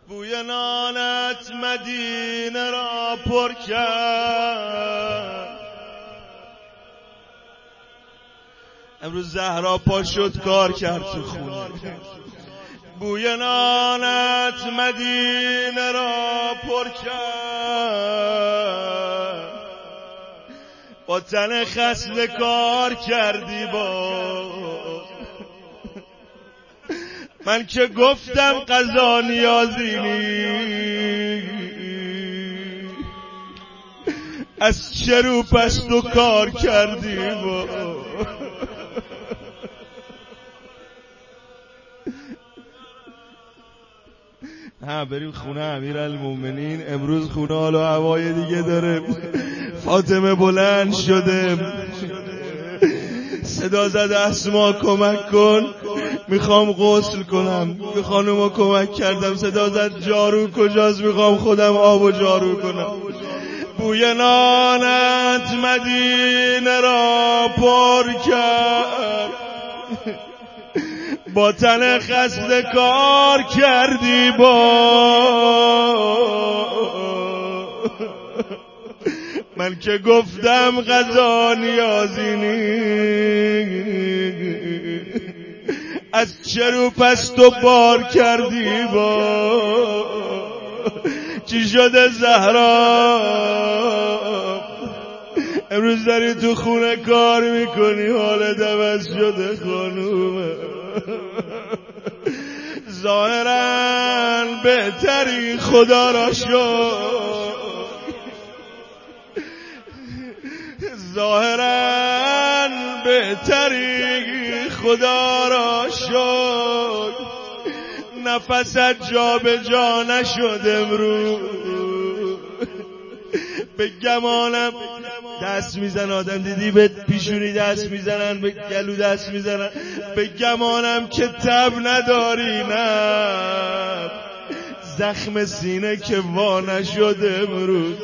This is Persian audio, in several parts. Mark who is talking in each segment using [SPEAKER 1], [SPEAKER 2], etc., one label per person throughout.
[SPEAKER 1] بوی نانت مدینه را پر کرد. امروز زهرا پا شد کار کرد تو خونه. بوی نانت مدینه را پر کرد. با تن خسته کار کردی با من که گفتم قضا نیازی نی. از چه رو پس تو کار کردی با بریم خونه امیرالمومنین. امروز خونه حال و هوای دیگه داره. فاطمه بلند شده صدا زده اسما کمک کن، میخوام غسل کنم. به خانوما کمک کردم. صدا زد جارو کجاست، میخوام خودم آب و جارو کنم. بوی نانت مدینه را پر کرد. با تن خسته کار کردی من که گفتم غذا نیازی نی. از چه رو پس تو بار کردی چی شده زهرا؟ امروز داری تو خونه کار میکنی، حالت عوض شده خانومه. ظاهراً بهتری خدا را شکر. ظاهراً بهتری خدا را شکر. نفست جا به جا نشد امروز. به گمانم دست میزن آدم، دیدی به پیشونی دست میزنن، به گلو دست میزنن. به گمانم که تب نداری، نه زخم سینه که وا نشده امروز.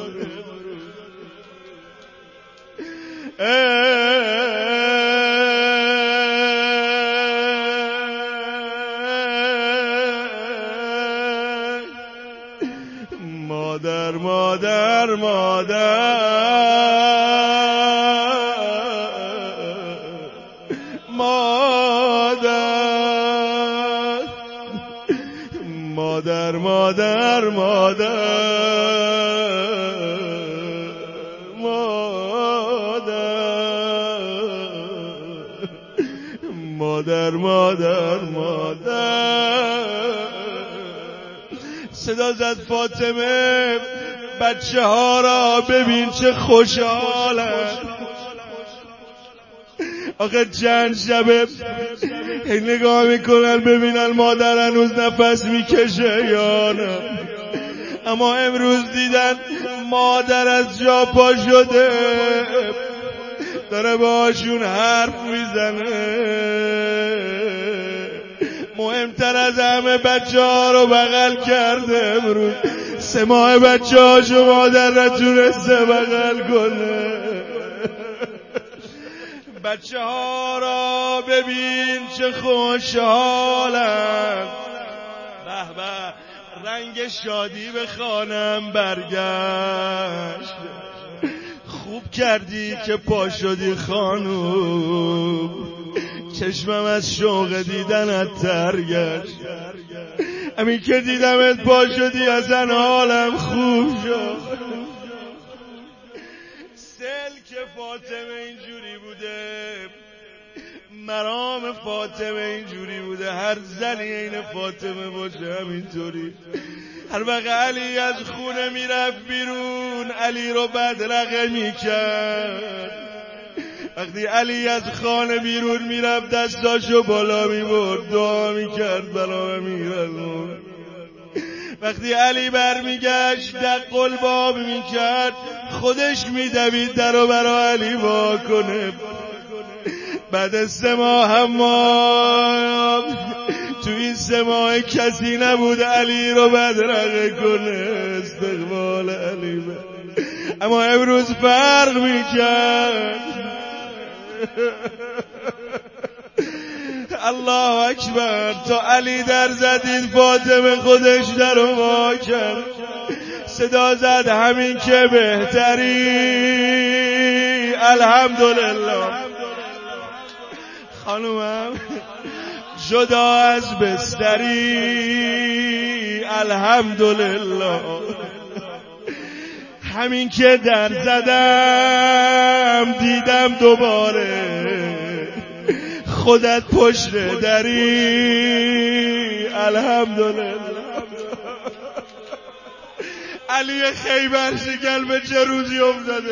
[SPEAKER 1] مادر مادر مادر مادر مادر مادر مادر صدا زد فاطمه بچه ها را ببین چه خوشحالن. آخه چند شبه هی نگاه میکنن ببینن مادر هنوز نفس میکشه یا نه. اما امروز دیدن مادر از جا پا شده داره باشون حرف میزنه. مهمتر از همه بچه ها رو بغل کرده. امروز 3 ماه بچه هاشو مادر نتونسته بغل کنه. بچه ها را ببین چه خوشحالن. به به رنگ شادی به خانم برگشت. خوب کردی که پا شدی خانوم. چشمم از شوق دیدنت تر گشت. همین که دیدمت پا شدی اصلا حالم خوب شد. سلک فاطمه اینجوری بوده، مرام فاطمه اینجوری بوده. هر زنی عین فاطمه باشه همینطوری. هر وقت علی از خونه میرفت بیرون علی رو بدرقه میکرد. وقتی علی از خانه بیرون میرفت دستاشو بالا میبرد دعا میکرد برای امیرالمومنین. وقتی علی برمیگشت دق الباب میکرد خودش میدوید درو برای علی وا کنه. بعد 3 ماه اما تو این 3 ماه کسی نبود علی رو بدرقه کنه. استقبال علی اما امروز فرق میکرد. الله اکبر. تا علی در زدید فاطمه خودش در رو وا کرد، صدا زد همین که بهتری. الحمدلله. خانومم جدا از بستری. الحمدلله. همین که در زدم دیدم دوباره خودت پشت دری. الحمدلله. علی خیبر شکل به چه روزی افتاده.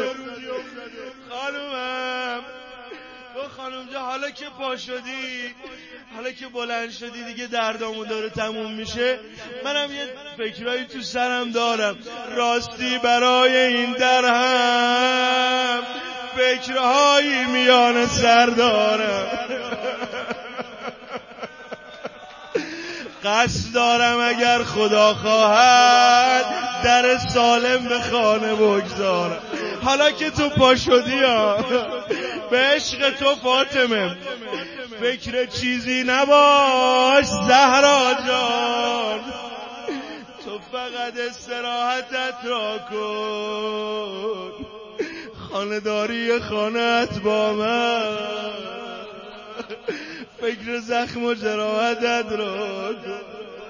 [SPEAKER 1] خانومم خانم جا حالا که پا شدی، حالا که بلند شدی دیگه دردامو داره تموم میشه، منم یه فکرایی تو سرم دارم. راستی برای این درهم فکرهایی میان سر دارم. قصد دارم اگر خدا خواهد در سالم به خانه بگذارم. حالا که تو پا شدی به عشق تو فاطمه فکر چیزی نباش زهرا جان، تو فقط استراحتت را کن، خانه‌داری خانه‌ات با من، فکر زخم و جراحتت را کن.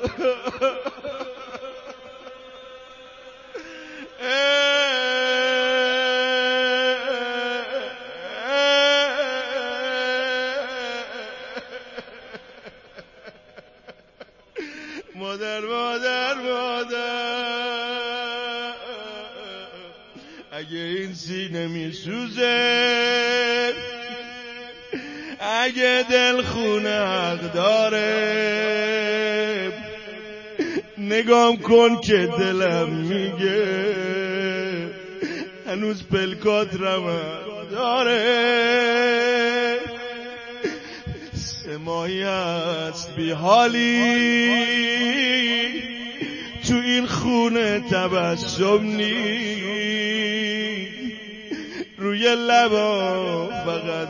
[SPEAKER 1] مادر مادر مادر، اگه این سینه میسوزه، اگه دل خونه حق داره، نگام کن که دلم میگه هنوز پلکات رمق داره. 3 ماهی هست بی حالی تو این خونه تبسم نی، روی لبا فقط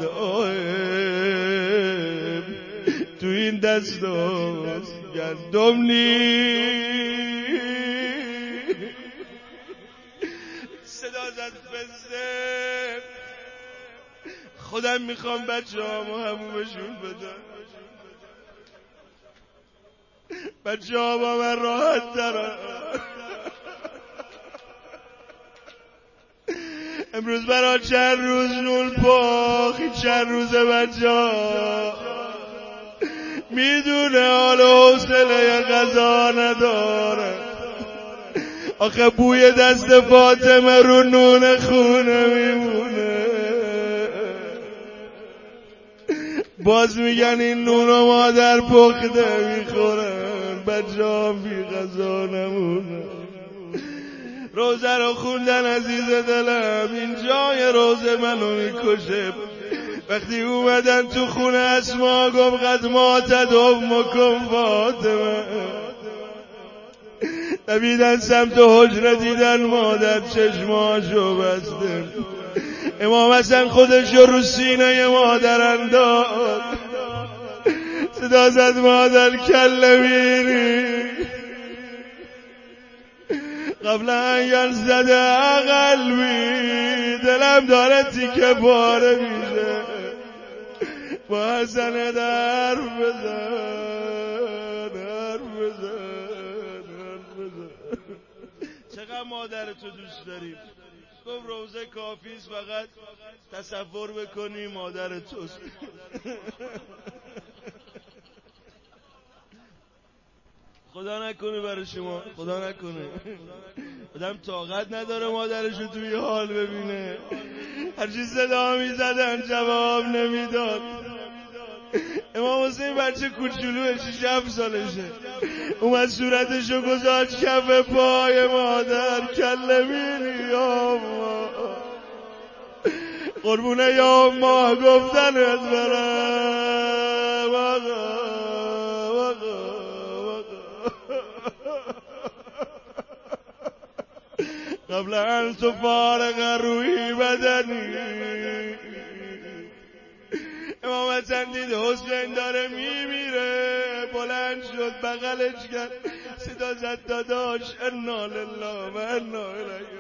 [SPEAKER 1] آهم، تو این دستاست گندم نی. صدا زد فزه، خودم میخوام بچه هامو همومشون بدم، بچه ها با من راحت ترم. امروز برای چند روز نون پاخی، چند روز بچه ها میدونه حال و حوصله غذا نداره. آخه بوی دست فاطمه رو نون خونه میمونه. باز میگن این نون و مادر پخته میخورن، بچه ها بی غذا نمونه. روزه رو خوندن عزیز دلم، این جای روزه منو میکشه. وقتی اومدن تو خونه اسما گفت قد ماتت امکم فاطمه، دویدن سمت حجره دیدن مادر چشماشو بسته. امام حسن خودشو رو سینه مادر انداخت، صدا زد مادر کلمینی قبل ان یلزد قلبی، دلم داره تیکه پاره میشه، با حسن حرف بزن حرف بزن حرف بزن. چقدر مادر تو دوست داریم؟ گفت روزه کافیست، فقط تصور بکنی مادر توست. خدا نکنه برای شما، خدا نکنه آدم طاقت نداره مادرشو توی حال ببینه. هرچی صدا میزدن جواب نمیداد. امام حسین بچه کوچولوه، 6-7 سالشه، اومد صورتشو گذاشت کف پای مادر، کلمینی یا ما، قربونه یا ما گفتنت برم آقا آقا. قبل ان تفارق روحی بدنی. امام موقتا دید حسین داره میمیره، بلند شد بغلش کرد، صدا زد داداش انا لله و انا الیه.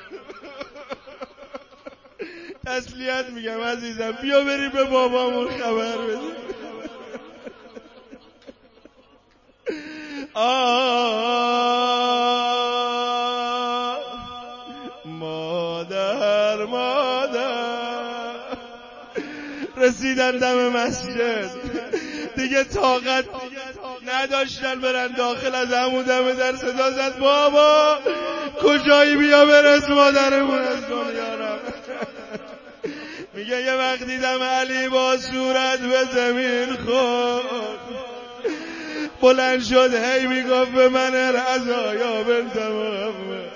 [SPEAKER 1] تسلیت میگم عزیزم، بیا بری به بابامون خبر بده. مادر رسیدن دم مسجد، دیگه طاقت نداشتن برن داخل، از همون دم در صدا زد بابا کجایی، بیا برس مادرمون از دنیا رفت. میگه یه وقت دیدم علی با صورت به زمین خورد، بلند شد هی میگفت به من رضا یا بنت محمد،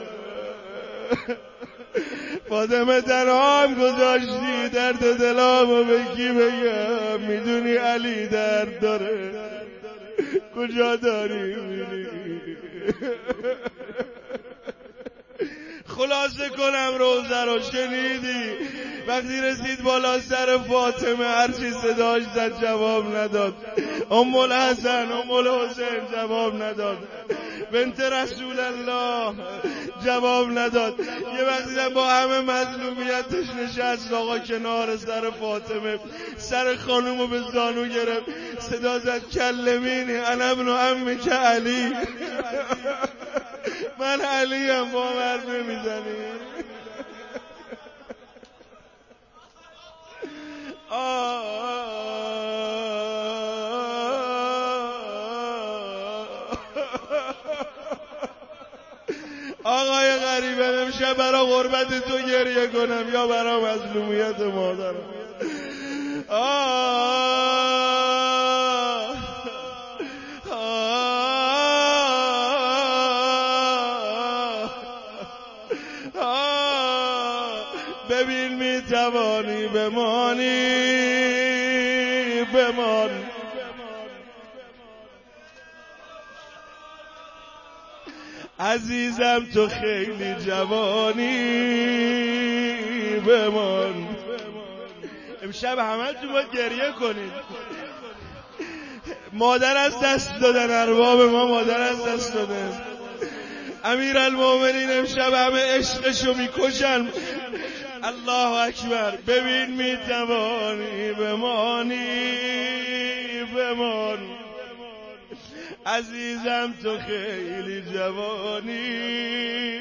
[SPEAKER 1] فاطمه تنهام گذاشتی، درد دلامو به کی بگم، میدونی علی درد داره، کجا داری میری. خلاصه کنم روزه رو شنیدی، وقتی رسید بالا سر فاطمه هرچی صداش زد جواب نداد، ام الحسن ام الحسین جواب نداد، بنت رسول الله جواب نداد. یه وقتی با همه مظلومیتش نشست آقا کنار سر فاطمه، سر خانومو به زانو گرفت، صدا زد کلمینی انا ابن عمک علی. من علیم، با مرد نمیزنی. آقای غریبه امشب برا غربت تو گریه کنم یا برا مظلومیت مادرم. ببین میتوانی بمانی، بمان. عزیزم تو خیلی جوانی، بمان. امشب همه تو باید گریه کنید. مادر از دست دادن، ارباب ما مادر از دست دادن. امیرالمومنین امشب همه عشقشو میکشن. الله اکبر. ببین میتوانی بمانی، بمان. عزیزم تو خیلی جوانی.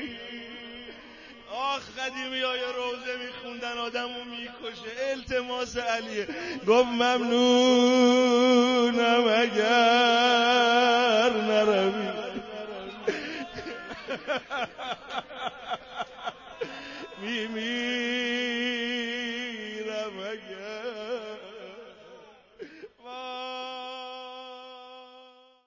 [SPEAKER 1] قدیمی های روزه میخوندن آدمو میکشه. التماس علیه، گفت ممنونم اگر نروی. میمیرم